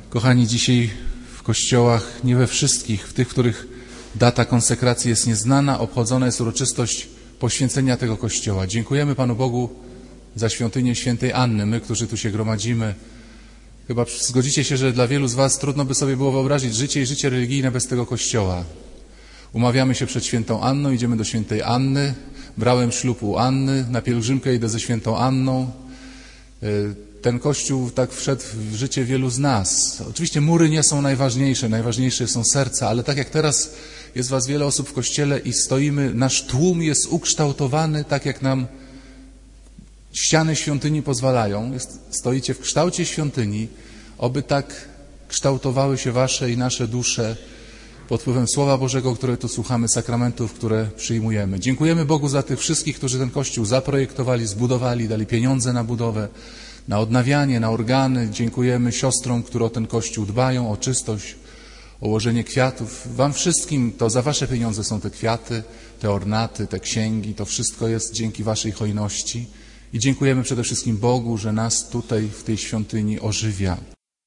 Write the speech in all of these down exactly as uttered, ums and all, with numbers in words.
Kochani, dzisiaj w kościołach, nie we wszystkich, w tych, w których data konsekracji jest nieznana, obchodzona jest uroczystość poświęcenia tego kościoła. Dziękujemy Panu Bogu za świątynię świętej Anny. My, którzy tu się gromadzimy, chyba zgodzicie się, że dla wielu z Was trudno by sobie było wyobrazić życie i życie religijne bez tego kościoła. Umawiamy się przed świętą Anną, idziemy do świętej Anny. Brałem ślub u Anny, na pielgrzymkę idę ze świętą Anną. Ten kościół tak wszedł w życie wielu z nas. Oczywiście mury nie są najważniejsze, najważniejsze są serca, ale tak jak teraz jest Was wiele osób w kościele i stoimy, nasz tłum jest ukształtowany tak, jak nam ściany świątyni pozwalają. Jest, stoicie w kształcie świątyni, oby tak kształtowały się Wasze i nasze dusze pod wpływem Słowa Bożego, które tu słuchamy, sakramentów, które przyjmujemy. Dziękujemy Bogu za tych wszystkich, którzy ten kościół zaprojektowali, zbudowali, dali pieniądze na budowę, na odnawianie, na organy. Dziękujemy siostrom, które o ten kościół dbają, o czystość, o łożenie kwiatów. Wam wszystkim to za Wasze pieniądze są te kwiaty, te ornaty, te księgi. To wszystko jest dzięki Waszej hojności. I dziękujemy przede wszystkim Bogu, że nas tutaj w tej świątyni ożywia.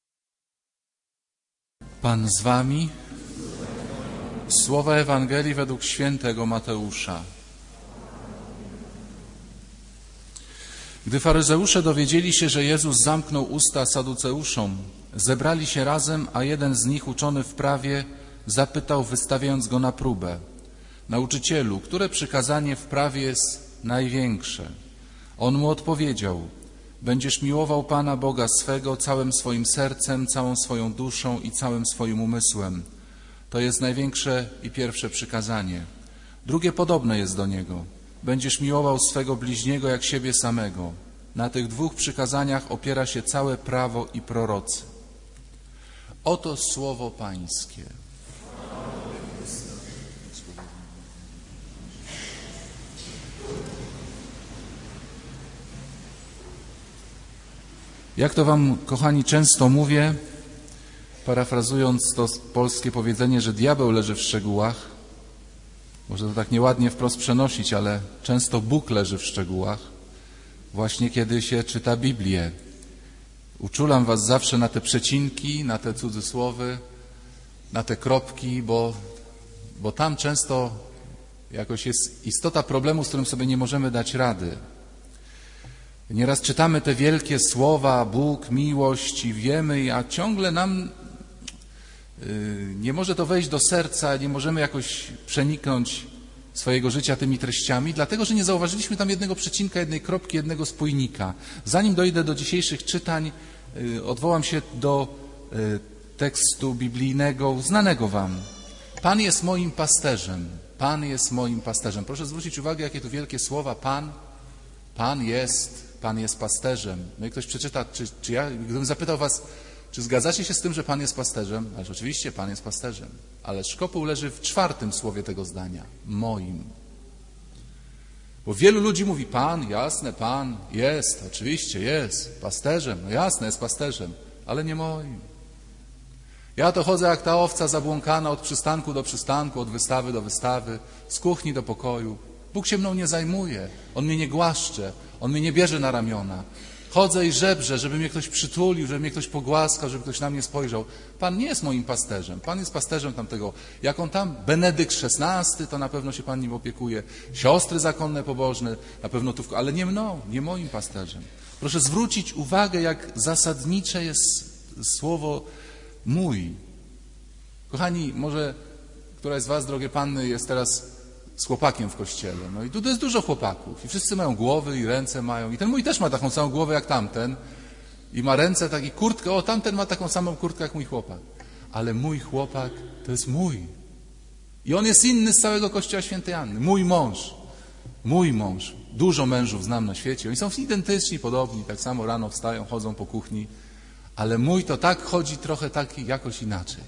Pan z Wami. Słowa Ewangelii według świętego Mateusza. Gdy faryzeusze dowiedzieli się, że Jezus zamknął usta saduceuszom, zebrali się razem, a jeden z nich, uczony w prawie, zapytał, wystawiając go na próbę: Nauczycielu, które przykazanie w prawie jest największe? On mu odpowiedział: będziesz miłował Pana Boga swego całym swoim sercem, całą swoją duszą i całym swoim umysłem. To jest największe i pierwsze przykazanie. Drugie podobne jest do niego. Będziesz miłował swego bliźniego jak siebie samego. Na tych dwóch przykazaniach opiera się całe prawo i prorocy. Oto słowo Pańskie. Jak to Wam, kochani, często mówię, parafrazując to polskie powiedzenie, że diabeł leży w szczegółach, może to tak nieładnie wprost przenosić, ale często Bóg leży w szczegółach, właśnie kiedy się czyta Biblię. Uczulam Was zawsze na te przecinki, na te cudzysłowy, na te kropki, bo, bo tam często jakoś jest istota problemu, z którym sobie nie możemy dać rady. Nieraz czytamy te wielkie słowa, Bóg, miłość i wiemy, a ciągle nam nie może to wejść do serca, nie możemy jakoś przeniknąć swojego życia tymi treściami, dlatego że nie zauważyliśmy tam jednego przecinka, jednej kropki, jednego spójnika. Zanim dojdę do dzisiejszych czytań, odwołam się do tekstu biblijnego, znanego Wam. Pan jest moim pasterzem. Pan jest moim pasterzem. Proszę zwrócić uwagę, jakie tu wielkie słowa. Pan, Pan jest, Pan jest pasterzem. No i ktoś przeczyta, czy, czy ja, gdybym zapytał Was, czy zgadzacie się z tym, że Pan jest pasterzem? Ależ oczywiście Pan jest pasterzem, ale szkopuł leży w czwartym słowie tego zdania. Moim. Bo wielu ludzi mówi: Pan, jasne, Pan jest, oczywiście jest pasterzem. No jasne, jest pasterzem, ale nie moim. Ja to chodzę jak ta owca zabłąkana od przystanku do przystanku, od wystawy do wystawy, z kuchni do pokoju. Bóg się mną nie zajmuje, On mnie nie głaszcze, On mnie nie bierze na ramiona. Chodzę i żebrzę, żeby mnie ktoś przytulił, żeby mnie ktoś pogłaskał, żeby ktoś na mnie spojrzał. Pan nie jest moim pasterzem. Pan jest pasterzem tamtego. Jak on tam, Benedykt szesnasty, to na pewno się Pan nim opiekuje. Siostry zakonne, pobożne, na pewno tu, ale nie mną, nie moim pasterzem. Proszę zwrócić uwagę, jak zasadnicze jest słowo mój. Kochani, może któraś z Was, drogie panny, jest teraz z chłopakiem w kościele. No i tu jest dużo chłopaków. I wszyscy mają głowy i ręce mają. I ten mój też ma taką samą głowę jak tamten. I ma ręce, tak i kurtkę. O, tamten ma taką samą kurtkę jak mój chłopak. Ale mój chłopak to jest mój. I on jest inny z całego Kościoła Świętej Anny. Mój mąż. Mój mąż. Dużo mężów znam na świecie. Oni są identyczni, podobni. Tak samo rano wstają, chodzą po kuchni. Ale mój to tak chodzi trochę tak jakoś inaczej.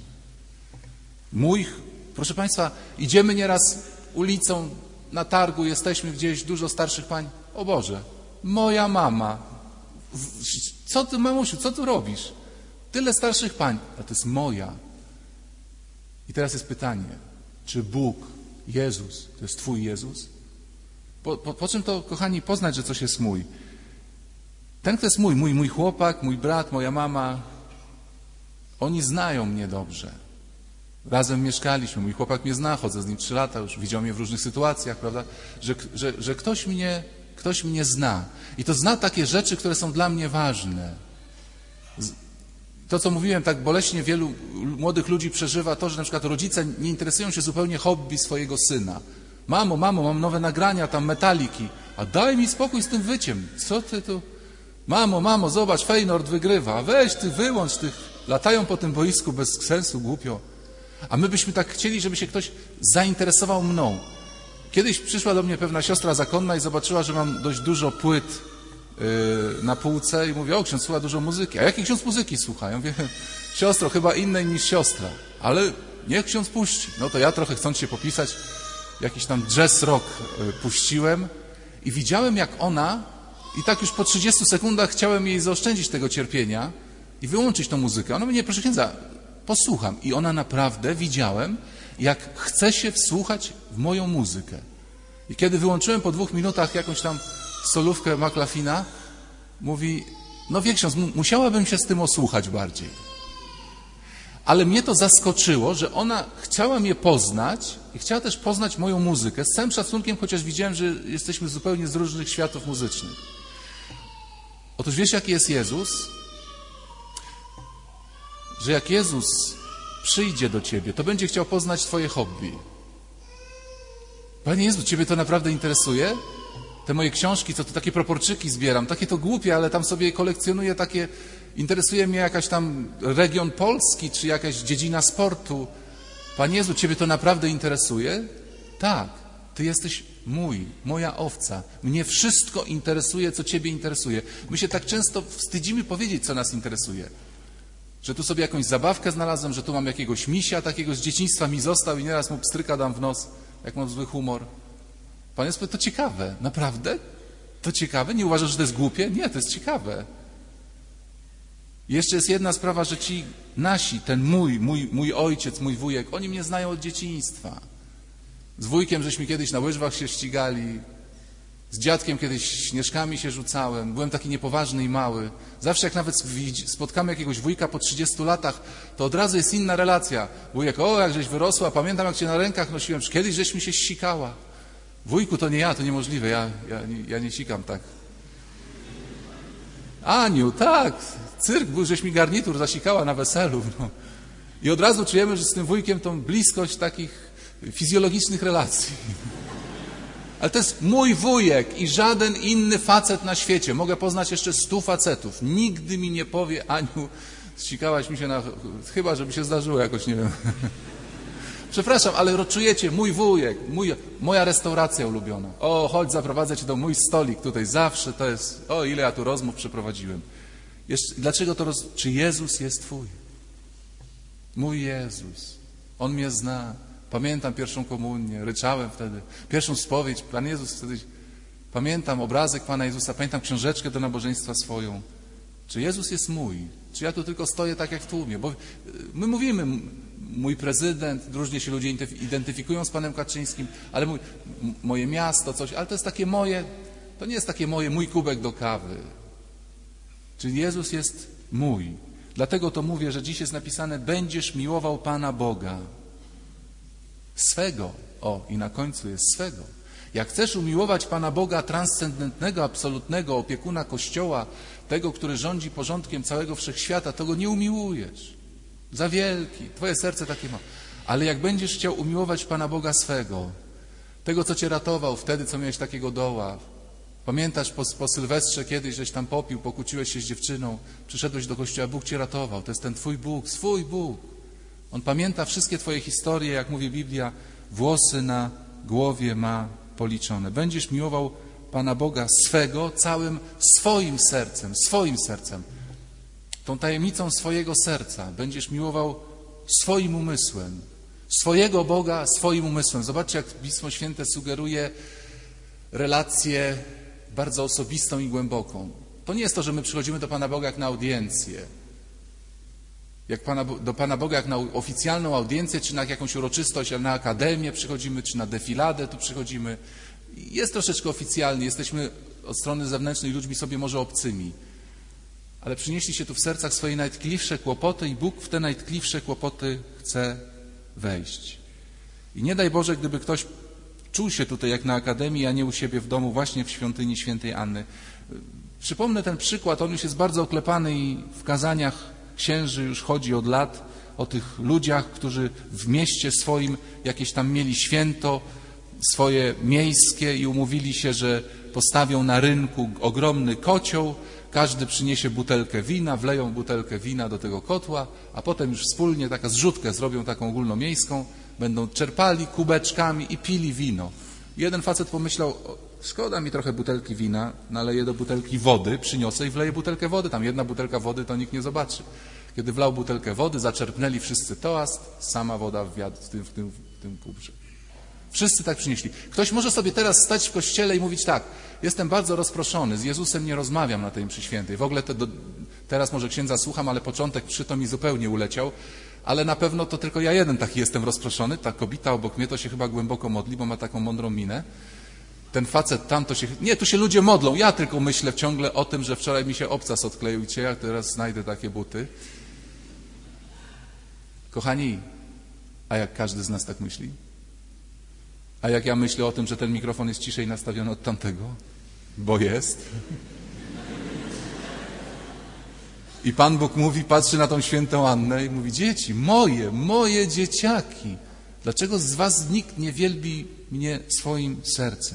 Mój, proszę Państwa, idziemy nieraz ulicą, na targu, jesteśmy gdzieś, dużo starszych pań. O Boże, moja mama. Co ty, mamusiu, co tu robisz? Tyle starszych pań. A to jest moja. I teraz jest pytanie, czy Bóg, Jezus, to jest Twój Jezus? Po, po, po czym to, kochani, poznać, że coś jest mój? Ten, kto jest mój, mój, mój chłopak, mój brat, moja mama, Oni znają mnie dobrze. Razem mieszkaliśmy, mój chłopak mnie zna, chodzę z nim trzy lata, już widział mnie w różnych sytuacjach, prawda? Że, że, że ktoś mnie, ktoś mnie zna. I to zna takie rzeczy, które są dla mnie ważne. To, co mówiłem, tak boleśnie wielu młodych ludzi przeżywa to, że na przykład rodzice nie interesują się zupełnie hobby swojego syna. Mamo, mamo, mam nowe nagrania, tam metaliki. A daj mi spokój z tym wyciem. Co ty tu? Mamo, mamo, zobacz, Feyenoord wygrywa. Weź ty, wyłącz tych. Latają po tym boisku bez sensu, głupio. A my byśmy tak chcieli, żeby się ktoś zainteresował mną. Kiedyś przyszła do mnie pewna siostra zakonna i zobaczyła, że mam dość dużo płyt yy, na półce i mówi: o, ksiądz słucha dużo muzyki. A jaki ksiądz muzyki słucha? Ja mówię: siostro, chyba innej niż siostra. Ale niech ksiądz puści. No to ja trochę, chcąc się popisać, jakiś tam jazz rock yy, puściłem i widziałem, jak ona, i tak już po trzydziestu sekundach chciałem jej zaoszczędzić tego cierpienia i wyłączyć tą muzykę. Ona mówi: nie, proszę księdza, posłucham. I ona naprawdę, widziałem, jak chce się wsłuchać w moją muzykę. I kiedy wyłączyłem po dwóch minutach jakąś tam solówkę McLaughlina, mówi: no wie ksiądz, musiałabym się z tym osłuchać bardziej. Ale mnie to zaskoczyło, że ona chciała mnie poznać i chciała też poznać moją muzykę, z całym szacunkiem, chociaż widziałem, że jesteśmy zupełnie z różnych światów muzycznych. Otóż wiesz, jaki jest Jezus? Że jak Jezus przyjdzie do ciebie, to będzie chciał poznać twoje hobby. Panie Jezu, ciebie to naprawdę interesuje? Te moje książki, co to takie proporczyki zbieram, takie to głupie, ale tam sobie kolekcjonuję takie, interesuje mnie jakaś tam region Polski, czy jakaś dziedzina sportu. Panie Jezu, ciebie to naprawdę interesuje? Tak, ty jesteś mój, moja owca. Mnie wszystko interesuje, co ciebie interesuje. My się tak często wstydzimy powiedzieć, co nas interesuje. Że tu sobie jakąś zabawkę znalazłem, że tu mam jakiegoś misia, takiego z dzieciństwa mi został i nieraz mu pstryka dam w nos, jak mam zły humor. Panie Jezu, to ciekawe. Naprawdę? To ciekawe? Nie uważasz, że to jest głupie? Nie, to jest ciekawe. I jeszcze jest jedna sprawa, że ci nasi, ten mój, mój, mój ojciec, mój wujek, oni mnie znają od dzieciństwa. Z wujkiem żeśmy kiedyś na łyżwach się ścigali, z dziadkiem kiedyś śnieżkami się rzucałem, byłem taki niepoważny i mały. Zawsze jak nawet spotkamy jakiegoś wujka po trzydziestu latach, to od razu jest inna relacja. Wujek: o, jak żeś wyrosła, pamiętam, jak cię na rękach nosiłem, kiedyś żeś mi się ścikała. Wujku, to nie ja, to niemożliwe, ja, ja, ja nie sikam tak. Aniu, tak, cyrk był, żeś mi garnitur zasikała na weselu. No. I od razu czujemy, że z tym wujkiem tą bliskość takich fizjologicznych relacji. Ale to jest mój wujek i żaden inny facet na świecie. Mogę poznać jeszcze stu facetów. Nigdy mi nie powie: Aniu, ścikałaś mi się na... Chyba, żeby się zdarzyło jakoś, nie wiem. Przepraszam, ale czujecie, mój wujek, mój, moja restauracja ulubiona. O, chodź, zaprowadzę cię do mój stolik tutaj. Zawsze to jest... O, ile ja tu rozmów przeprowadziłem. Jeszcze, dlaczego to roz... Czy Jezus jest twój? Mój Jezus. On mnie zna. Pamiętam pierwszą komunię, ryczałem wtedy. Pierwszą spowiedź, Pan Jezus wtedy... Pamiętam obrazek Pana Jezusa, pamiętam książeczkę do nabożeństwa swoją. Czy Jezus jest mój? Czy ja tu tylko stoję tak jak w tłumie? Bo my mówimy, mój prezydent, różnie się ludzie identyfikują z Panem Kaczyńskim, ale mój, moje miasto, coś, ale to jest takie moje, to nie jest takie moje, mój kubek do kawy. Czyli Jezus jest mój. Dlatego to mówię, że dziś jest napisane: będziesz miłował Pana Boga. Swego. O, i na końcu jest swego. Jak chcesz umiłować Pana Boga transcendentnego, absolutnego, opiekuna Kościoła, tego, który rządzi porządkiem całego wszechświata, to go nie umiłujesz. Za wielki. Twoje serce takie ma. Ale jak będziesz chciał umiłować Pana Boga swego, tego, co cię ratował wtedy, co miałeś takiego doła. Pamiętasz po, po Sylwestrze kiedyś, żeś tam popił, pokłóciłeś się z dziewczyną, przyszedłeś do kościoła, Bóg cię ratował. To jest ten twój Bóg, swój Bóg. On pamięta wszystkie twoje historie, jak mówi Biblia, włosy na głowie ma policzone. Będziesz miłował Pana Boga swego całym swoim sercem, swoim sercem. Tą tajemnicą swojego serca będziesz miłował swoim umysłem. Swojego Boga swoim umysłem. Zobaczcie, jak Pismo Święte sugeruje relację bardzo osobistą i głęboką. To nie jest to, że my przychodzimy do Pana Boga jak na audiencję. Jak Pana, do Pana Boga jak na oficjalną audiencję, czy na jakąś uroczystość, na akademię przychodzimy, czy na defiladę tu przychodzimy. Jest troszeczkę oficjalnie, jesteśmy od strony zewnętrznej ludźmi sobie może obcymi. ale przynieśliście tu w sercach swoje najtkliwsze kłopoty i Bóg w te najtkliwsze kłopoty chce wejść. I nie daj Boże, gdyby ktoś czuł się tutaj jak na akademii, a nie u siebie w domu, właśnie w świątyni świętej Anny. Przypomnę ten przykład, on już jest bardzo oklepany i w kazaniach księży już chodzi od lat o tych ludziach, którzy w mieście swoim jakieś tam mieli święto swoje miejskie i umówili się, że postawią na rynku ogromny kocioł, każdy przyniesie butelkę wina, wleją butelkę wina do tego kotła, a potem już wspólnie taka zrzutkę zrobią taką ogólnomiejską, będą czerpali kubeczkami i pili wino. Jeden facet pomyślał, szkoda mi trochę butelki wina, naleję do butelki wody, przyniosę i wleję butelkę wody. Tam jedna butelka wody to nikt nie zobaczy. Kiedy wlał butelkę wody, zaczerpnęli wszyscy toast, sama woda w, wiad- w tym, w tym, w tym kubrze. Wszyscy tak przynieśli. Ktoś może sobie teraz stać w kościele i mówić tak, jestem bardzo rozproszony, z Jezusem nie rozmawiam na tej mszy świętej. W ogóle to do, teraz może księdza słucham, ale początek przy to mi zupełnie uleciał. Ale na pewno to tylko ja jeden taki jestem rozproszony. Ta kobieta obok mnie to się chyba głęboko modli, bo ma taką mądrą minę. Ten facet tam to się... Nie, tu się ludzie modlą. Ja tylko myślę ciągle o tym, że wczoraj mi się obcas odkleił i cię, jak teraz znajdę takie buty. Kochani, a jak każdy z nas tak myśli? A jak ja myślę o tym, że ten mikrofon jest ciszej nastawiony od tamtego? Bo jest. I Pan Bóg mówi, patrzy na tą świętą Annę i mówi, dzieci, moje, moje dzieciaki, dlaczego z was nikt nie wielbi mnie swoim sercem?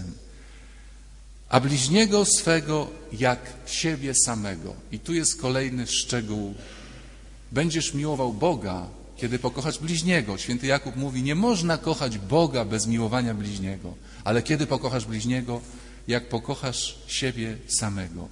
A bliźniego swego jak siebie samego. I tu jest kolejny szczegół. Będziesz miłował Boga, kiedy pokochasz bliźniego. Święty Jakub mówi, nie można kochać Boga bez miłowania bliźniego. Ale kiedy pokochasz bliźniego, jak pokochasz siebie samego.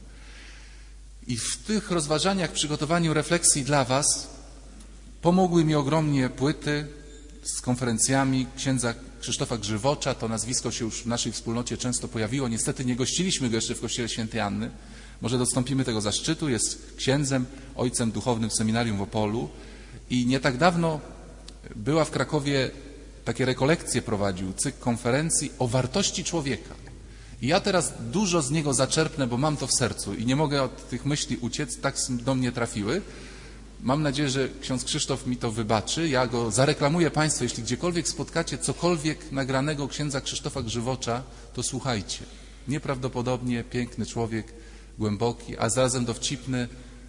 I w tych rozważaniach, przygotowaniu refleksji dla was pomogły mi ogromnie płyty z konferencjami księdza Krzysztofa Grzywocza. To nazwisko się już w naszej wspólnocie często pojawiło. Niestety nie gościliśmy go jeszcze w kościele świętej Anny. Może dostąpimy tego zaszczytu. Jest księdzem, ojcem duchownym w seminarium w Opolu. I nie tak dawno była w Krakowie, takie rekolekcje prowadził, cykl konferencji o wartości człowieka. I ja teraz dużo z niego zaczerpnę, bo mam to w sercu i nie mogę od tych myśli uciec, tak do mnie trafiły. Mam nadzieję, że ksiądz Krzysztof mi to wybaczy. Ja go zareklamuję Państwu, jeśli gdziekolwiek spotkacie cokolwiek nagranego księdza Krzysztofa Grzywocza, to słuchajcie. Nieprawdopodobnie piękny człowiek, głęboki, a zarazem dowcipny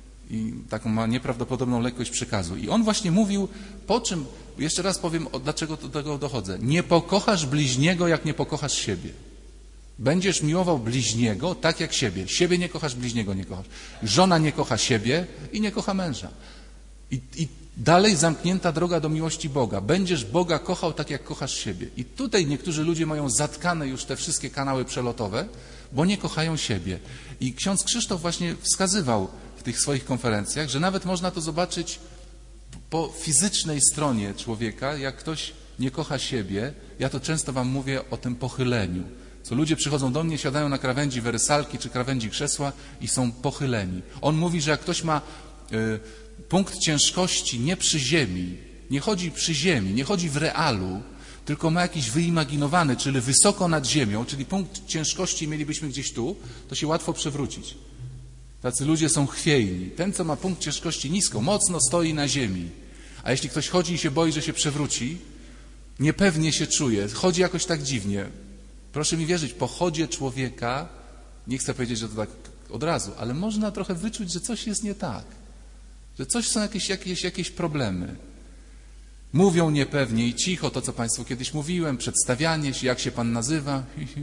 i taką ma nieprawdopodobną lekkość przekazu. I on właśnie mówił, po czym, jeszcze raz powiem, dlaczego do tego dochodzę. Nie pokochasz bliźniego, jak nie pokochasz siebie. Będziesz miłował bliźniego tak jak siebie. Siebie nie kochasz, bliźniego nie kochasz. Żona nie kocha siebie i nie kocha męża. I, i dalej zamknięta droga do miłości Boga. Będziesz Boga kochał tak jak kochasz siebie. I tutaj niektórzy ludzie mają zatkane już te wszystkie kanały przelotowe, bo nie kochają siebie. I ksiądz Krzysztof właśnie wskazywał w tych swoich konferencjach, że nawet można to zobaczyć po fizycznej stronie człowieka, jak ktoś nie kocha siebie. Ja to często wam mówię o tym pochyleniu. Co ludzie przychodzą do mnie, siadają na krawędzi werysalki czy krawędzi krzesła i są pochyleni. On mówi, że jak ktoś ma y, punkt ciężkości nie przy ziemi, nie chodzi przy ziemi, nie chodzi w realu, tylko ma jakiś wyimaginowany, czyli wysoko nad ziemią, czyli punkt ciężkości mielibyśmy gdzieś tu, to się łatwo przewrócić. Tacy ludzie są chwiejni. Ten, co ma punkt ciężkości nisko, mocno stoi na ziemi. A jeśli ktoś chodzi i się boi, że się przewróci, niepewnie się czuje, chodzi jakoś tak dziwnie. Proszę mi wierzyć, po chodzie człowieka, nie chcę powiedzieć, że to tak od razu, ale można trochę wyczuć, że coś jest nie tak. Że coś są jakieś, jakieś, jakieś problemy. Mówią niepewnie i cicho to, co Państwu kiedyś mówiłem, przedstawianie się, jak się Pan nazywa.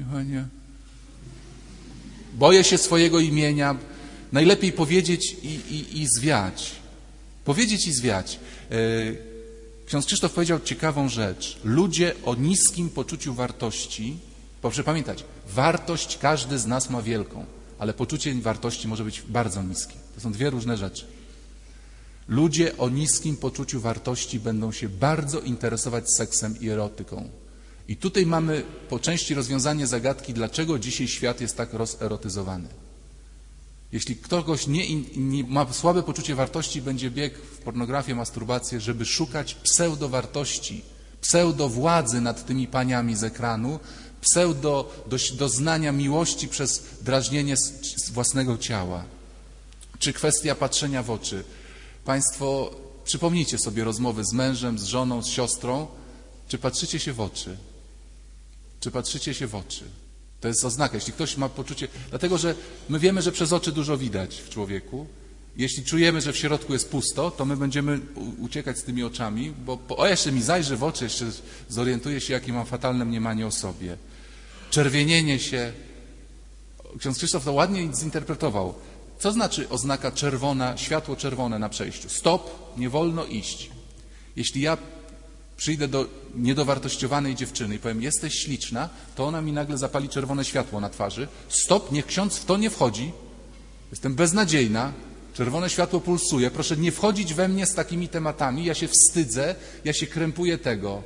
Boję się swojego imienia. Najlepiej powiedzieć i, i, i zwiać. Powiedzieć i zwiać. Ksiądz Krzysztof powiedział ciekawą rzecz. Ludzie o niskim poczuciu wartości, proszę pamiętać, wartość każdy z nas ma wielką, ale poczucie wartości może być bardzo niskie. To są dwie różne rzeczy. Ludzie o niskim poczuciu wartości będą się bardzo interesować seksem i erotyką. I tutaj mamy po części rozwiązanie zagadki, dlaczego dzisiaj świat jest tak rozerotyzowany. Jeśli ktoś nie, nie ma słabe poczucie wartości, będzie biegł w pornografię, masturbację, żeby szukać pseudowartości, pseudowładzy nad tymi paniami z ekranu, pseudo doznania miłości przez drażnienie z, z własnego ciała. czy kwestia patrzenia w oczy. Państwo, przypomnijcie sobie rozmowy z mężem, z żoną, z siostrą. Czy patrzycie się w oczy? Czy patrzycie się w oczy? To jest oznaka. Jeśli ktoś ma poczucie... Dlatego, że my wiemy, że przez oczy dużo widać w człowieku. Jeśli czujemy, że w środku jest pusto, to my będziemy uciekać z tymi oczami, bo o, jeszcze mi zajrzy w oczy, jeszcze zorientuję się, jakie mam fatalne mniemanie o sobie. Czerwienienie się. Ksiądz Krzysztof to ładnie zinterpretował. Co znaczy oznaka czerwona, światło czerwone na przejściu? Stop, nie wolno iść. Jeśli ja przyjdę do niedowartościowanej dziewczyny i powiem, jesteś śliczna, to ona mi nagle zapali czerwone światło na twarzy. Stop, niech ksiądz w to nie wchodzi. Jestem beznadziejna. Czerwone światło pulsuje. Proszę nie wchodzić we mnie z takimi tematami. Ja się wstydzę, ja się krępuję tego.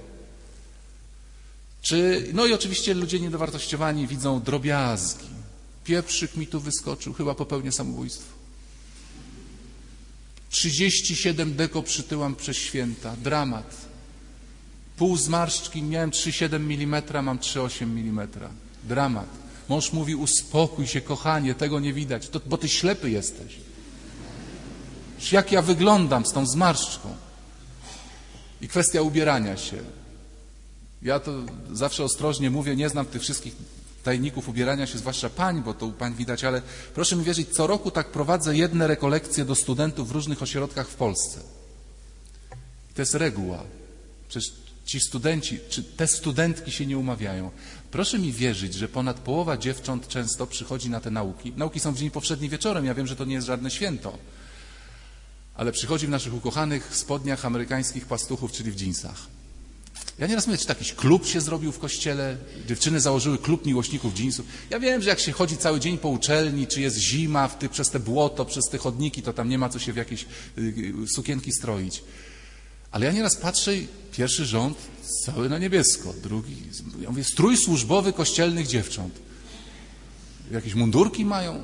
Czy, no i oczywiście ludzie niedowartościowani widzą drobiazgi. Pieprzyk mi tu wyskoczył, chyba popełnię samobójstwo. trzydzieści siedem deko przytyłam przez święta. Dramat. Pół zmarszczki, miałem trzy przecinek siedem milimetra, mam trzy przecinek osiem milimetra. Dramat. Mąż mówi, uspokój się, kochanie, tego nie widać, to, bo ty ślepy jesteś. Jak ja wyglądam z tą zmarszczką. I kwestia ubierania się. Ja to zawsze ostrożnie mówię, nie znam tych wszystkich tajników ubierania się, zwłaszcza pań, bo to u pań widać, ale proszę mi wierzyć, co roku tak prowadzę jedne rekolekcje do studentów w różnych ośrodkach w Polsce. I to jest reguła. Przecież ci studenci, czy te studentki się nie umawiają. Proszę mi wierzyć, że ponad połowa dziewcząt często przychodzi na te nauki. Nauki są w dzień powszedni wieczorem, ja wiem, że to nie jest żadne święto. Ale przychodzi w naszych ukochanych spodniach amerykańskich pastuchów, czyli w dżinsach. Ja nieraz mówię, czy jakiś klub się zrobił w kościele, dziewczyny założyły klub miłośników dżinsów. Ja wiem, że jak się chodzi cały dzień po uczelni, czy jest zima, w ty, przez te błoto, przez te chodniki, to tam nie ma co się w jakieś y, sukienki stroić. Ale ja nieraz patrzę i pierwszy rząd cały na niebiesko, drugi, ja mówię, strój służbowy kościelnych dziewcząt. Jakieś mundurki mają.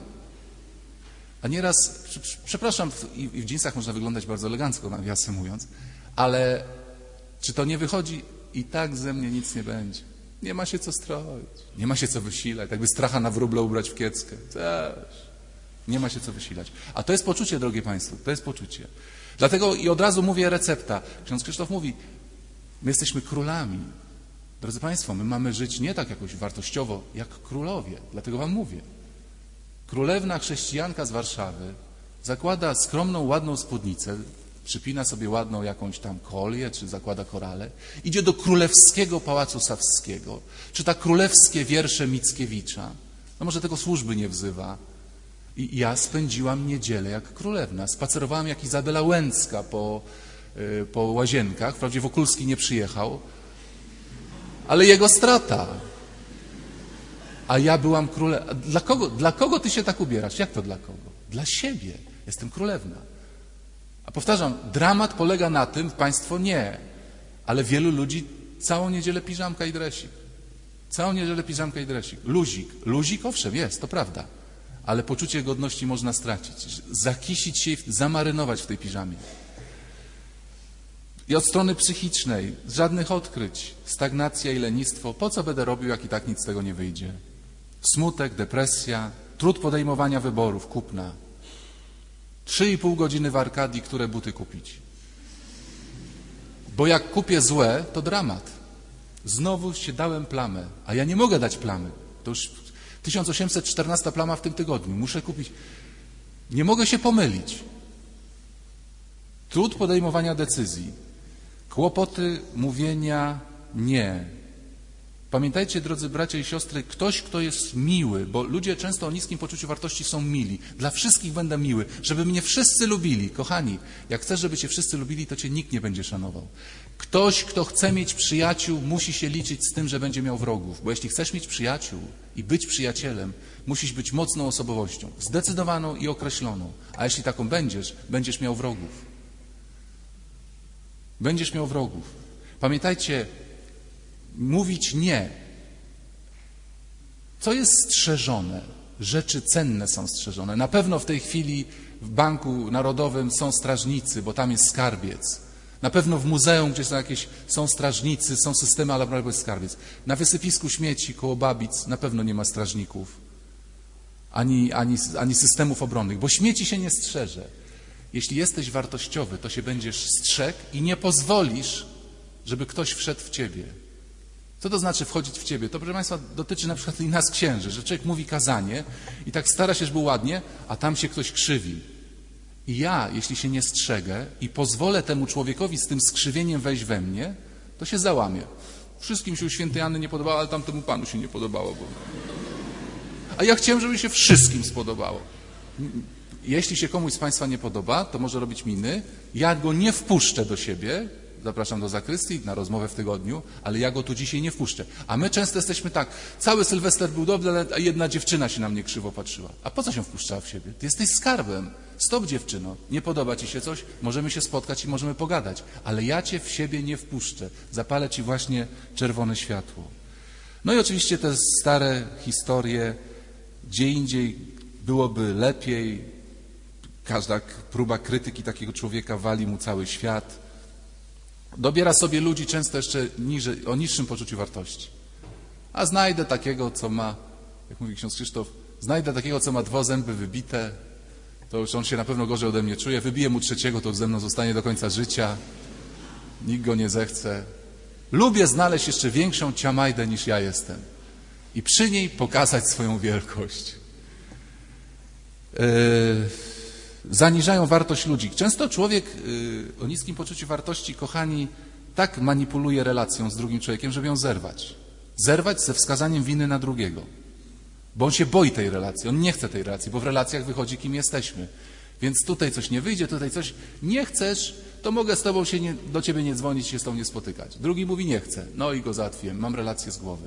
A nieraz, przepraszam, i w dżinsach można wyglądać bardzo elegancko, nawiasem mówiąc, ale czy to nie wychodzi i tak ze mnie nic nie będzie. Nie ma się co stroić, nie ma się co wysilać, jakby stracha na wróble ubrać w kieckę. Też. Nie ma się co wysilać. A to jest poczucie, drogie Państwo, to jest poczucie. Dlatego i od razu mówię recepta. Ksiądz Krzysztof mówi, my jesteśmy królami. Drodzy Państwo, my mamy żyć nie tak jakoś wartościowo, jak królowie. Dlatego Wam mówię. Królewna chrześcijanka z Warszawy zakłada skromną, ładną spódnicę, przypina sobie ładną jakąś tam kolię, czy zakłada korale, idzie do królewskiego Pałacu Sawskiego, czyta królewskie wiersze Mickiewicza. No może tego służby nie wzywa. I ja spędziłam niedzielę jak królewna. Spacerowałam jak Izabela Łęcka po, yy, po Łazienkach. Wprawdzie Wokulski nie przyjechał, ale jego strata. A ja byłam królewna. Dla kogo, dla kogo ty się tak ubierasz? Jak to dla kogo? Dla siebie. Jestem królewna. A powtarzam, dramat polega na tym, Państwo nie, ale wielu ludzi całą niedzielę piżamka i dresik. Całą niedzielę piżamka i dresik. Luzik. Luzik owszem jest, to prawda. Ale poczucie godności można stracić. Zakisić się i zamarynować w tej piżamie. I od strony psychicznej żadnych odkryć. Stagnacja i lenistwo. Po co będę robił, jak i tak nic z tego nie wyjdzie? Smutek, depresja, trud podejmowania wyborów, kupna. Trzy i pół godziny w Arkadii, które buty kupić. Bo jak kupię złe, to dramat. Znowu się dałem plamę, a ja nie mogę dać plamy. To już tysiąc osiemset czternasta plama w tym tygodniu. Muszę kupić. Nie mogę się pomylić. Trud podejmowania decyzji. Kłopoty mówienia nie. Pamiętajcie, drodzy bracia i siostry, ktoś, kto jest miły, bo ludzie często o niskim poczuciu wartości są mili. Dla wszystkich będę miły, żeby mnie wszyscy lubili. Kochani, jak chcesz, żeby cię wszyscy lubili, to cię nikt nie będzie szanował. Ktoś, kto chce mieć przyjaciół, musi się liczyć z tym, że będzie miał wrogów. Bo jeśli chcesz mieć przyjaciół i być przyjacielem, musisz być mocną osobowością, zdecydowaną i określoną. A jeśli taką będziesz, będziesz miał wrogów. Będziesz miał wrogów. Pamiętajcie, mówić nie. Co jest strzeżone? Rzeczy cenne są strzeżone. Na pewno w tej chwili w Banku Narodowym są strażnicy, bo tam jest skarbiec. Na pewno w muzeum, gdzie są jakieś są strażnicy, są systemy alarmowe, jest skarbiec. Na wysypisku śmieci koło Babic na pewno nie ma strażników. ani, ani, ani systemów obronnych, bo śmieci się nie strzeże. Jeśli jesteś wartościowy, to się będziesz strzegł i nie pozwolisz, żeby ktoś wszedł w ciebie. Co to znaczy wchodzić w ciebie? To, proszę Państwa, dotyczy na przykład i nas księży, że człowiek mówi kazanie i tak stara się, żeby było ładnie, a tam się ktoś krzywi. I ja, jeśli się nie strzegę i pozwolę temu człowiekowi z tym skrzywieniem wejść we mnie, to się załamię. Wszystkim się u świętej Anny nie podobało, ale tamtemu panu się nie podobało. Bo... A ja chciałem, żeby się wszystkim spodobało. Jeśli się komuś z Państwa nie podoba, to może robić miny. Ja go nie wpuszczę do siebie, zapraszam do zakrystii na rozmowę w tygodniu, ale ja go tu dzisiaj nie wpuszczę. A my często jesteśmy tak, cały Sylwester był dobry, a jedna dziewczyna się na mnie krzywo patrzyła. A po co się wpuszczała w siebie? Ty jesteś skarbem. Stop, dziewczyno. Nie podoba ci się coś? Możemy się spotkać i możemy pogadać. Ale ja cię w siebie nie wpuszczę. Zapalę ci właśnie czerwone światło. No i oczywiście te stare historie, gdzie indziej byłoby lepiej. Każda próba krytyki takiego człowieka wali mu cały świat. Dobiera sobie ludzi często jeszcze niżej, o niższym poczuciu wartości. A znajdę takiego, co ma, jak mówi ksiądz Krzysztof, znajdę takiego, co ma dwa zęby wybite, to już on się na pewno gorzej ode mnie czuje. Wybiję mu trzeciego, to ze mną zostanie do końca życia. Nikt go nie zechce. Lubię znaleźć jeszcze większą ciamajdę niż ja jestem i przy niej pokazać swoją wielkość. Yy... Zaniżają wartość ludzi. Często człowiek yy, o niskim poczuciu wartości, kochani, tak manipuluje relacją z drugim człowiekiem, żeby ją zerwać. Zerwać ze wskazaniem winy na drugiego. Bo on się boi tej relacji, on nie chce tej relacji, bo w relacjach wychodzi, kim jesteśmy. Więc tutaj coś nie wyjdzie, tutaj coś nie chcesz, to mogę z tobą się nie, do ciebie nie dzwonić, się z tobą nie spotykać. Drugi mówi nie chcę, no i go załatwiłem, mam relację z głowy.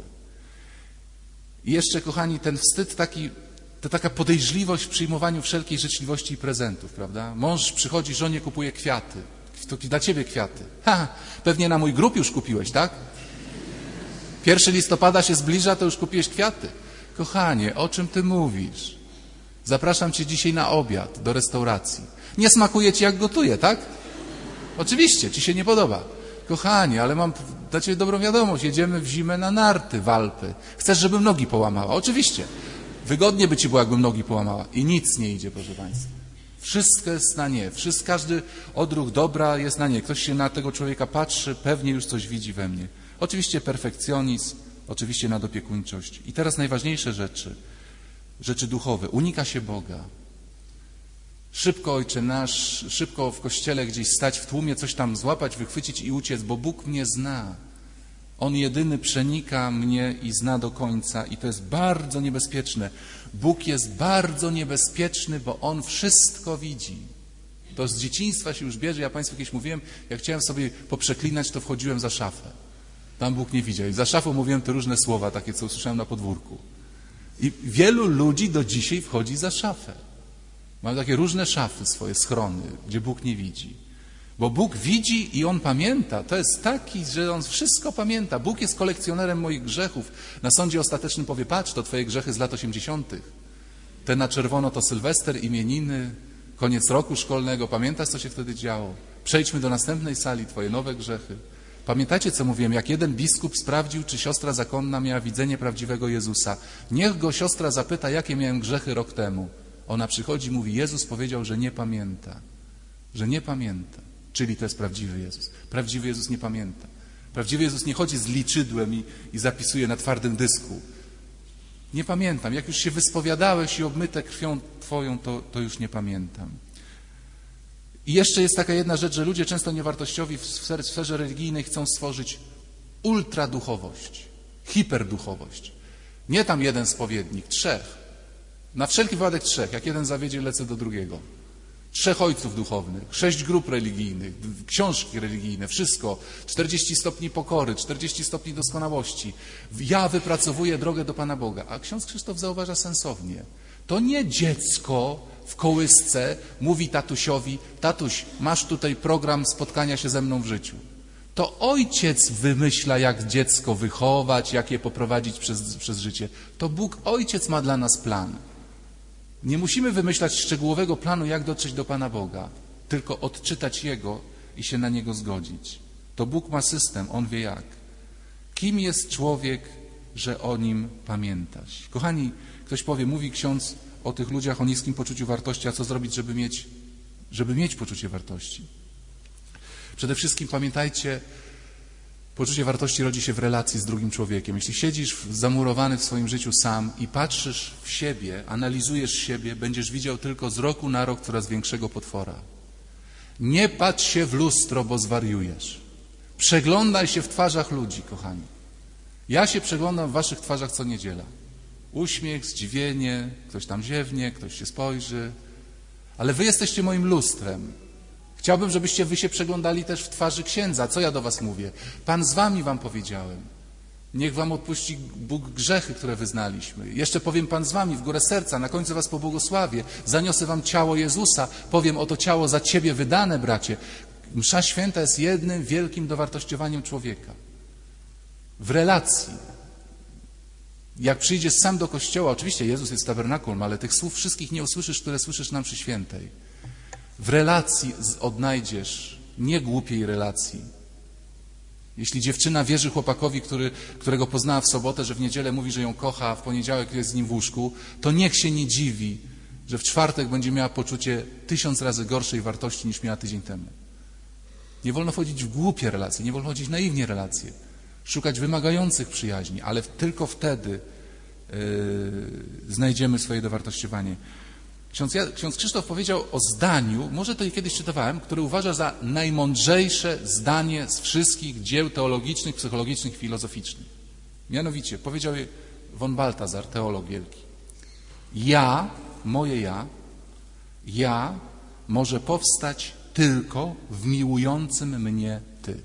I jeszcze, kochani, ten wstyd taki, to taka podejrzliwość w przyjmowaniu wszelkiej życzliwości i prezentów, prawda? Mąż przychodzi, żonie kupuje kwiaty. To dla ciebie kwiaty. Ha, pewnie na mój grób już kupiłeś, tak? pierwszego listopada się zbliża, to już kupiłeś kwiaty. Kochanie, o czym ty mówisz? Zapraszam cię dzisiaj na obiad do restauracji. Nie smakuje ci, jak gotuję, tak? Oczywiście, ci się nie podoba. Kochanie, ale mam dla ciebie dobrą wiadomość. Jedziemy w zimę na narty w Alpy. Chcesz, żebym nogi połamała? Oczywiście. Wygodnie by ci było, jakbym nogi połamała. I nic nie idzie, proszę Państwa. Wszystko jest na nie. Wszystko, każdy odruch dobra jest na nie. Ktoś się na tego człowieka patrzy, pewnie już coś widzi we mnie. Oczywiście perfekcjonizm, oczywiście nadopiekuńczość. I teraz najważniejsze rzeczy. Rzeczy duchowe. Unika się Boga. Szybko, Ojcze nasz, szybko w kościele gdzieś stać w tłumie, coś tam złapać, wychwycić i uciec, bo Bóg mnie zna. On jedyny przenika mnie i zna do końca i to jest bardzo niebezpieczne. Bóg jest bardzo niebezpieczny, bo On wszystko widzi. To z dzieciństwa się już bierze. Ja Państwu kiedyś mówiłem, jak chciałem sobie poprzeklinać, to wchodziłem za szafę. Tam Bóg nie widział. I za szafą mówiłem te różne słowa, takie, co usłyszałem na podwórku. I wielu ludzi do dzisiaj wchodzi za szafę. Mają takie różne szafy swoje, schrony, gdzie Bóg nie widzi. Bo Bóg widzi i On pamięta. To jest taki, że On wszystko pamięta. Bóg jest kolekcjonerem moich grzechów. Na sądzie ostatecznym powie, patrz, to twoje grzechy z lat osiemdziesiątych. Te na czerwono to Sylwester, imieniny, koniec roku szkolnego. Pamiętasz, co się wtedy działo? Przejdźmy do następnej sali, twoje nowe grzechy. Pamiętacie, co mówiłem? Jak jeden biskup sprawdził, czy siostra zakonna miała widzenie prawdziwego Jezusa. Niech go siostra zapyta, jakie miałem grzechy rok temu. Ona przychodzi i mówi, Jezus powiedział, że nie pamięta. Że nie pamięta. Czyli to jest prawdziwy Jezus. Prawdziwy Jezus nie pamięta. Prawdziwy Jezus nie chodzi z liczydłem i, i zapisuje na twardym dysku. Nie pamiętam. Jak już się wyspowiadałeś i obmyte krwią Twoją, to, to już nie pamiętam. I jeszcze jest taka jedna rzecz, że ludzie często niewartościowi w sferze religijnej chcą stworzyć ultraduchowość, hiperduchowość. Nie tam jeden spowiednik, trzech. Na wszelki wypadek trzech. Jak jeden zawiedzie, lecę do drugiego. Trzech ojców duchownych, sześć grup religijnych, książki religijne, wszystko. czterdzieści stopni pokory, czterdzieści stopni doskonałości. Ja wypracowuję drogę do Pana Boga. A ksiądz Krzysztof zauważa sensownie. To nie dziecko w kołysce mówi tatusiowi, tatuś, masz tutaj program spotkania się ze mną w życiu. To ojciec wymyśla, jak dziecko wychować, jak je poprowadzić przez, przez życie. To Bóg, ojciec ma dla nas plan. Nie musimy wymyślać szczegółowego planu, jak dotrzeć do Pana Boga, tylko odczytać Jego i się na Niego zgodzić. To Bóg ma system, On wie jak. Kim jest człowiek, że o Nim pamiętasz? Kochani, ktoś powie, mówi ksiądz o tych ludziach o niskim poczuciu wartości, a co zrobić, żeby mieć, żeby mieć poczucie wartości. Przede wszystkim pamiętajcie, poczucie wartości rodzi się w relacji z drugim człowiekiem. Jeśli siedzisz zamurowany w swoim życiu sam i patrzysz w siebie, analizujesz siebie, będziesz widział tylko z roku na rok coraz większego potwora. Nie patrz się w lustro, bo zwariujesz. Przeglądaj się w twarzach ludzi, kochani. Ja się przeglądam w waszych twarzach co niedziela. Uśmiech, zdziwienie, ktoś tam ziewnie, ktoś się spojrzy. Ale wy jesteście moim lustrem. Chciałbym, żebyście wy się przeglądali też w twarzy księdza. Co ja do was mówię? Pan z wami wam powiedziałem. Niech wam odpuści Bóg grzechy, które wyznaliśmy. Jeszcze powiem Pan z wami w górę serca, na końcu was pobłogosławię. Zaniosę wam ciało Jezusa. Powiem, oto ciało za ciebie wydane, bracie. Msza święta jest jednym wielkim dowartościowaniem człowieka. W relacji. Jak przyjdziesz sam do kościoła, oczywiście Jezus jest tabernakulum, ale tych słów wszystkich nie usłyszysz, które słyszysz na mszy świętej. W relacji odnajdziesz nie głupiej relacji. Jeśli dziewczyna wierzy chłopakowi, który, którego poznała w sobotę, że w niedzielę mówi, że ją kocha, a w poniedziałek jest z nim w łóżku, to niech się nie dziwi, że w czwartek będzie miała poczucie tysiąc razy gorszej wartości niż miała tydzień temu. Nie wolno wchodzić w głupie relacje, nie wolno wchodzić w naiwnie relacje. Szukać wymagających przyjaźni, ale tylko wtedy yy, znajdziemy swoje dowartościowanie. Ksiądz, ja, ksiądz Krzysztof powiedział o zdaniu, może to i kiedyś czytowałem, które uważa za najmądrzejsze zdanie z wszystkich dzieł teologicznych, psychologicznych, filozoficznych. Mianowicie, powiedział je von Balthasar, teolog wielki. Ja, moje ja, ja może powstać tylko w miłującym mnie Ty.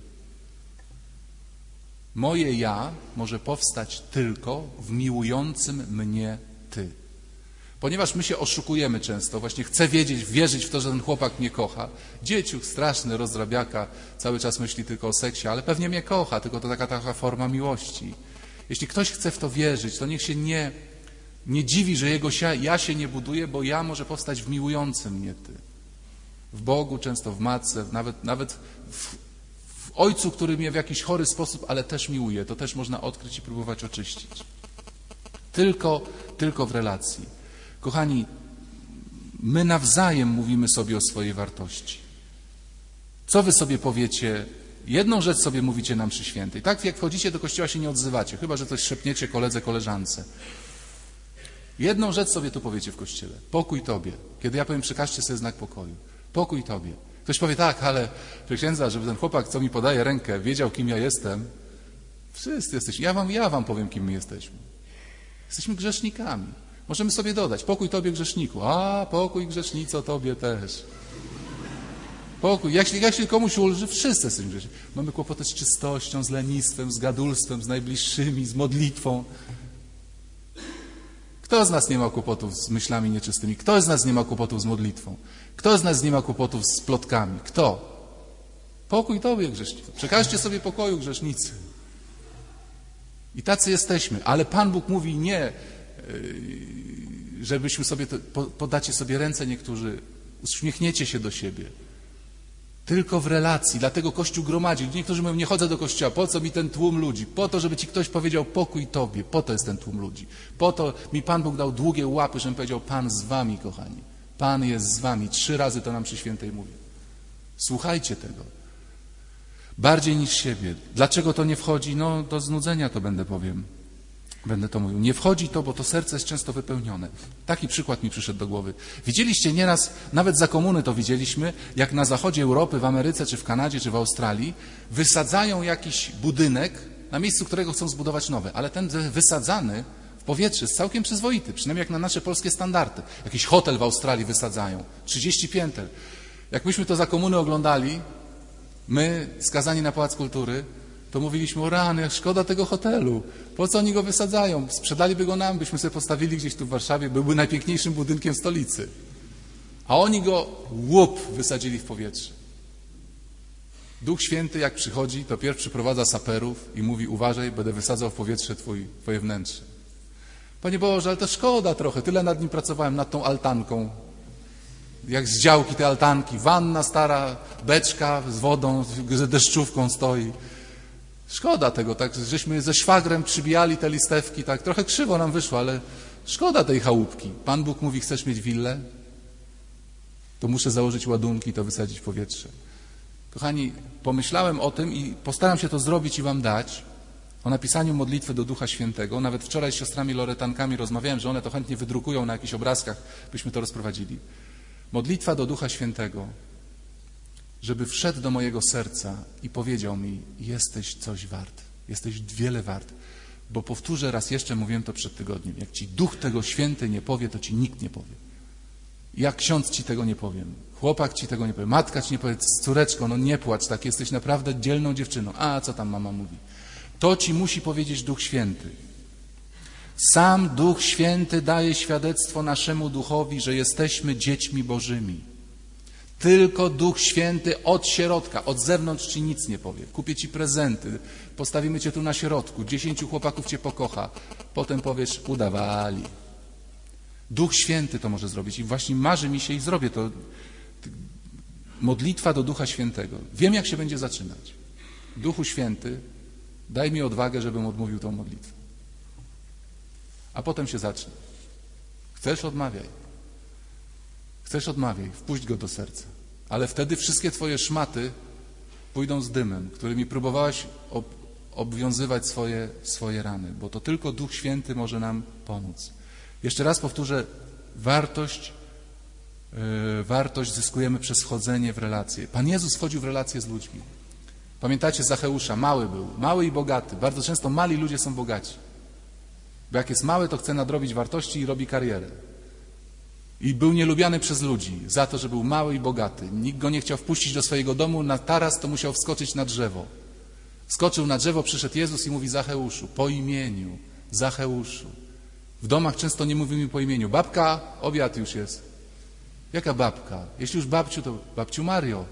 Moje ja może powstać tylko w miłującym mnie Ty. Ponieważ my się oszukujemy często, właśnie chcę wiedzieć, wierzyć w to, że ten chłopak mnie kocha. Dzieciuch straszny, rozrabiaka, cały czas myśli tylko o seksie, ale pewnie mnie kocha, tylko to taka, taka forma miłości. Jeśli ktoś chce w to wierzyć, to niech się nie, nie dziwi, że jego ja się nie buduje, bo ja może powstać w miłującym mnie Ty. W Bogu, często w Matce, nawet, nawet w, w Ojcu, który mnie w jakiś chory sposób, ale też miłuje. To też można odkryć i próbować oczyścić. Tylko, tylko w relacji. Kochani, my nawzajem mówimy sobie o swojej wartości. Co wy sobie powiecie? Jedną rzecz sobie mówicie na mszy świętej. Tak jak wchodzicie do kościoła, się nie odzywacie, chyba że coś szepniecie koledze, koleżance. Jedną rzecz sobie tu powiecie w kościele. Pokój Tobie. Kiedy ja powiem, przekażcie sobie znak pokoju. Pokój Tobie. Ktoś powie, tak, ale księdza, żeby ten chłopak, co mi podaje rękę, wiedział, kim ja jestem. Wszyscy jesteśmy. Ja wam, ja wam powiem, kim my jesteśmy. Jesteśmy grzesznikami. Możemy sobie dodać, pokój Tobie, grzeszniku. A, pokój grzesznico Tobie też. Pokój. Jeśli, jeśli komuś ulży, wszyscy jesteśmy grzeszni. Mamy kłopoty z czystością, z lenistwem, z gadulstwem, z najbliższymi, z modlitwą. Kto z nas nie ma kłopotów z myślami nieczystymi? Kto z nas nie ma kłopotów z modlitwą? Kto z nas nie ma kłopotów z plotkami? Kto? Pokój Tobie, grzeszniku. Przekażcie sobie pokoju, grzesznicy. I tacy jesteśmy. Ale Pan Bóg mówi nie, żebyśmy sobie, to, podacie sobie ręce niektórzy, uśmiechniecie się do siebie. Tylko w relacji. Dlatego Kościół gromadzi. Niektórzy mówią, nie chodzę do kościoła. Po co mi ten tłum ludzi? Po to, żeby ci ktoś powiedział pokój Tobie. Po to jest ten tłum ludzi. Po to mi Pan Bóg dał długie łapy, żebym powiedział, Pan z wami, kochani. Pan jest z wami. Trzy razy to nam przy świętej mówi. Słuchajcie tego. Bardziej niż siebie. Dlaczego to nie wchodzi? No, do znudzenia to będę powiem. Będę to mówił. Nie wchodzi to, bo to serce jest często wypełnione. Taki przykład mi przyszedł do głowy. Widzieliście nieraz, nawet za komuny to widzieliśmy, jak na zachodzie Europy, w Ameryce, czy w Kanadzie, czy w Australii wysadzają jakiś budynek, na miejscu którego chcą zbudować nowy. Ale ten wysadzany w powietrze jest całkiem przyzwoity, przynajmniej jak na nasze polskie standardy. Jakiś hotel w Australii wysadzają, trzydzieści pięter. Jak myśmy to za komuny oglądali, my, skazani na Pałac Kultury, to mówiliśmy, o rany, jak szkoda tego hotelu. Po co oni go wysadzają? Sprzedaliby go nam, byśmy sobie postawili gdzieś tu w Warszawie, byłby najpiękniejszym budynkiem stolicy. A oni go łup wysadzili w powietrze. Duch Święty, jak przychodzi, to pierw przyprowadza saperów i mówi, uważaj, będę wysadzał w powietrze twój, twoje wnętrze. Panie Boże, ale to szkoda trochę, tyle nad nim pracowałem, nad tą altanką. Jak z działki te altanki, wanna stara, beczka z wodą, z deszczówką stoi. Szkoda tego, tak, żeśmy ze szwagrem przybijali te listewki, tak, trochę krzywo nam wyszło, ale Szkoda tej chałupki. Pan Bóg mówi, chcesz mieć willę? To muszę założyć ładunki i to wysadzić w powietrze. Kochani, pomyślałem o tym i postaram się to zrobić i wam dać, o napisaniu modlitwy do Ducha Świętego. Nawet wczoraj z siostrami Loretankami rozmawiałem, że one to chętnie wydrukują na jakichś obrazkach, byśmy to rozprowadzili. Modlitwa do Ducha Świętego, żeby wszedł do mojego serca i powiedział mi, jesteś coś wart, jesteś wiele wart. Bo powtórzę raz jeszcze, mówiłem to przed tygodniem, jak ci Duch tego Święty nie powie, to ci nikt nie powie. Jak ksiądz ci tego nie powiem, chłopak ci tego nie powie, matka ci nie powie, córeczko, no nie płacz, tak, jesteś naprawdę dzielną dziewczyną. A co tam mama mówi? To ci musi powiedzieć Duch Święty. Sam Duch Święty daje świadectwo naszemu duchowi, że jesteśmy dziećmi Bożymi. Tylko Duch Święty od środka, od zewnątrz ci nic nie powie. Kupię ci prezenty, postawimy cię tu na środku, dziesięciu chłopaków cię pokocha. Potem powiesz, udawali. Duch Święty to może zrobić i właśnie marzy mi się i zrobię to. Modlitwa do Ducha Świętego. Wiem, jak się będzie zaczynać. Duchu Święty, daj mi odwagę, żebym odmówił tą modlitwę. A potem się zacznie. Chcesz, odmawiaj. Chcesz, odmawiaj. Wpuść go do serca. Ale wtedy wszystkie twoje szmaty pójdą z dymem, którymi próbowałaś ob obwiązywać swoje, swoje rany. Bo to tylko Duch Święty może nam pomóc. Jeszcze raz powtórzę, wartość, yy, wartość zyskujemy przez wchodzenie w relacje. Pan Jezus wchodził w relacje z ludźmi. Pamiętacie Zacheusza? Mały był, mały i bogaty. Bardzo często mali ludzie są bogaci. Bo jak jest mały, to chce nadrobić wartości i robi karierę. I był nielubiany przez ludzi za to, że był mały i bogaty. Nikt go nie chciał wpuścić do swojego domu, na taras to musiał wskoczyć na drzewo. Skoczył na drzewo, przyszedł Jezus i mówi Zacheuszu, po imieniu, Zacheuszu. W domach często nie mówimy po imieniu. Babka, obiad już jest. Jaka babka? Jeśli już babciu, to babciu Mario.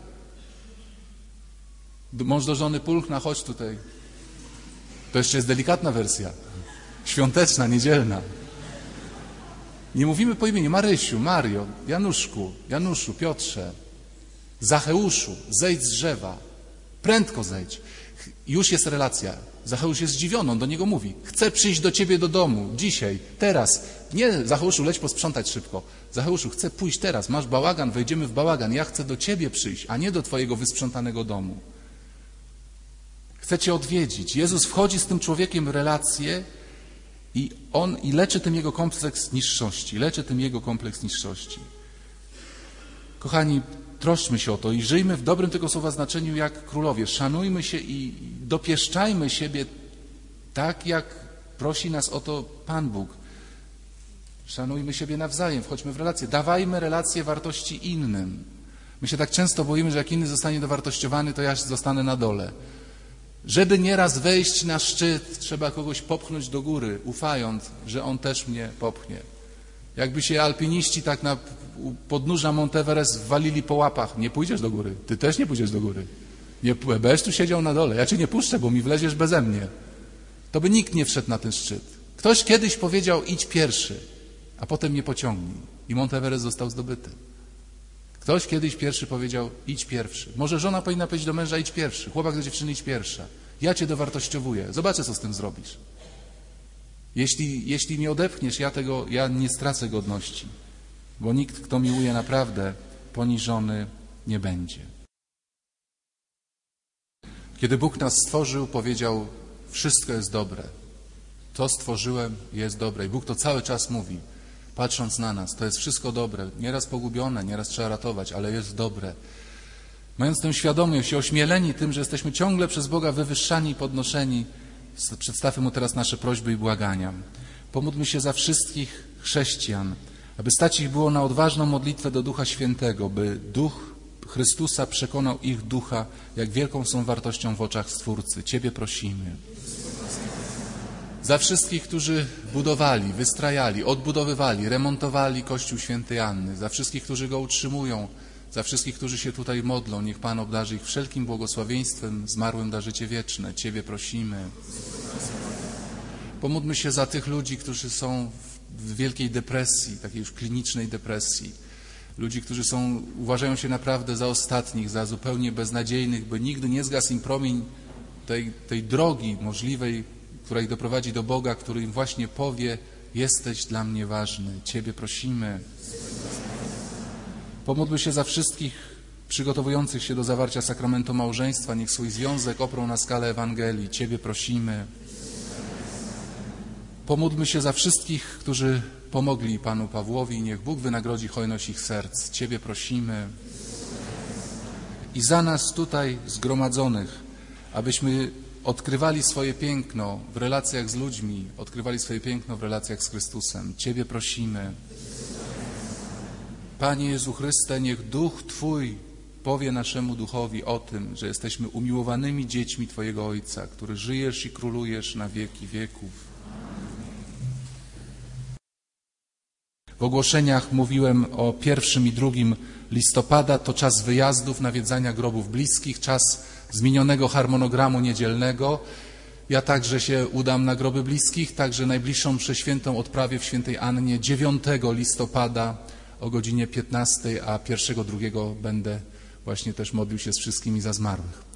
Mąż do żony pulchna, chodź tutaj. To jeszcze jest delikatna wersja. Świąteczna, niedzielna. Nie mówimy po imieniu. Marysiu, Mario, Januszku, Januszu, Piotrze, Zacheuszu, zejdź z drzewa. Prędko zejdź. Już jest relacja. Zacheusz jest zdziwiony, on do niego mówi. Chcę przyjść do ciebie do domu, dzisiaj, teraz. Nie, Zacheuszu, leć posprzątać szybko. Zacheuszu, chcę pójść teraz, masz bałagan, wejdziemy w bałagan. Ja chcę do ciebie przyjść, a nie do twojego wysprzątanego domu. Chcę cię odwiedzić. Jezus wchodzi z tym człowiekiem w relację i on i leczy tym jego kompleks niższości. Leczy tym jego kompleks niższości. Kochani, troszczmy się o to i żyjmy w dobrym tego słowa znaczeniu jak królowie. Szanujmy się i dopieszczajmy siebie tak, jak prosi nas o to Pan Bóg. Szanujmy siebie nawzajem, wchodźmy w relacje. Dawajmy relacje wartości innym. My się tak często boimy, że jak inny zostanie dowartościowany, to ja zostanę na dole. Żeby nieraz wejść na szczyt, trzeba kogoś popchnąć do góry, ufając, że on też mnie popchnie. Jakby się alpiniści tak na podnóża Monteverest walili po łapach. Nie pójdziesz do góry. Ty też nie pójdziesz do góry. Nie, będziesz tu siedział na dole. Ja cię nie puszczę, bo mi wleziesz beze mnie. To by nikt nie wszedł na ten szczyt. Ktoś kiedyś powiedział, idź pierwszy, a potem mnie pociągnij. I Monteverest został zdobyty. Ktoś kiedyś pierwszy powiedział, idź pierwszy. Może żona powinna powiedzieć do męża, idź pierwszy. Chłopak do dziewczyny, idź pierwsza. Ja cię dowartościowuję. Zobaczę, co z tym zrobisz. Jeśli, jeśli nie odepchniesz, ja tego, ja nie stracę godności. Bo nikt, kto miłuje naprawdę, poniżony nie będzie. Kiedy Bóg nas stworzył, powiedział, wszystko jest dobre. To stworzyłem, jest dobre. I Bóg to cały czas mówi, patrząc na nas, to jest wszystko dobre. Nieraz pogubione, nieraz trzeba ratować, ale jest dobre. Mając tę świadomość i ośmieleni tym, że jesteśmy ciągle przez Boga wywyższani i podnoszeni, przedstawmy Mu teraz nasze prośby i błagania. Pomódlmy się za wszystkich chrześcijan, aby stać ich było na odważną modlitwę do Ducha Świętego, by Duch Chrystusa przekonał ich ducha, jak wielką są wartością w oczach Stwórcy. Ciebie prosimy. Za wszystkich, którzy budowali, wystrajali, odbudowywali, remontowali Kościół Świętej Anny, za wszystkich, którzy go utrzymują, za wszystkich, którzy się tutaj modlą, niech Pan obdarzy ich wszelkim błogosławieństwem, zmarłym da życie wieczne. Ciebie prosimy. Pomódlmy się za tych ludzi, którzy są w wielkiej depresji, takiej już klinicznej depresji. Ludzi, którzy są, uważają się naprawdę za ostatnich, za zupełnie beznadziejnych, by nigdy nie zgasł im promień tej, tej drogi możliwej, która ich doprowadzi do Boga, który im właśnie powie, jesteś dla mnie ważny. Ciebie prosimy. Pomódlmy się za wszystkich przygotowujących się do zawarcia sakramentu małżeństwa. Niech swój związek oprą na skalę Ewangelii. Ciebie prosimy. Pomódlmy się za wszystkich, którzy pomogli Panu Pawłowi. Niech Bóg wynagrodzi hojność ich serc. Ciebie prosimy. I za nas tutaj zgromadzonych, abyśmy odkrywali swoje piękno w relacjach z ludźmi, odkrywali swoje piękno w relacjach z Chrystusem. Ciebie prosimy. Panie Jezu Chryste, niech Duch Twój powie naszemu duchowi o tym, że jesteśmy umiłowanymi dziećmi Twojego Ojca, który żyjesz i królujesz na wieki wieków. W ogłoszeniach mówiłem o pierwszym i drugim listopada. To czas wyjazdów, nawiedzania grobów bliskich, czas zmienionego harmonogramu niedzielnego. Ja także się udam na groby bliskich, także najbliższą mszę świętą odprawię w Świętej Annie dziewiątego listopada o godzinie piętnastej, a pierwszego, drugiego będę właśnie też modlił się z wszystkimi za zmarłych.